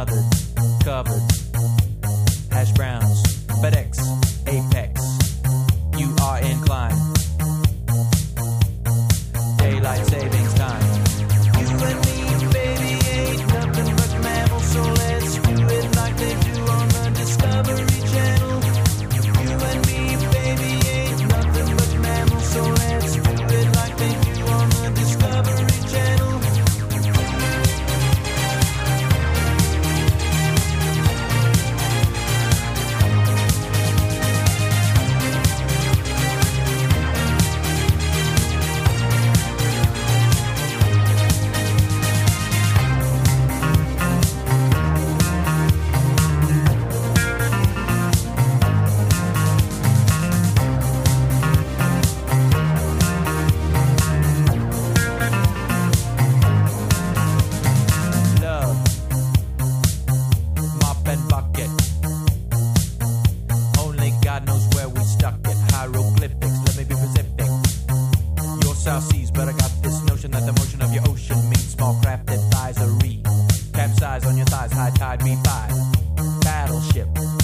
smothered, covered, hash browns, FedEx, Apex, you are inclined, daylight savings time. You and me, baby, ain't nothing but mammals, so let's do it like they do on the Discovery Channel. You and me, baby, ain't nothing but mammals, so let's do it like they do on the Discovery Channel. God knows where we stuck it. Hieroglyphics, let me be specific. Your South Seas, but I got this notion that the motion of your ocean means small craft advisory. Capsize on your thighs, high tide me by. Battleship.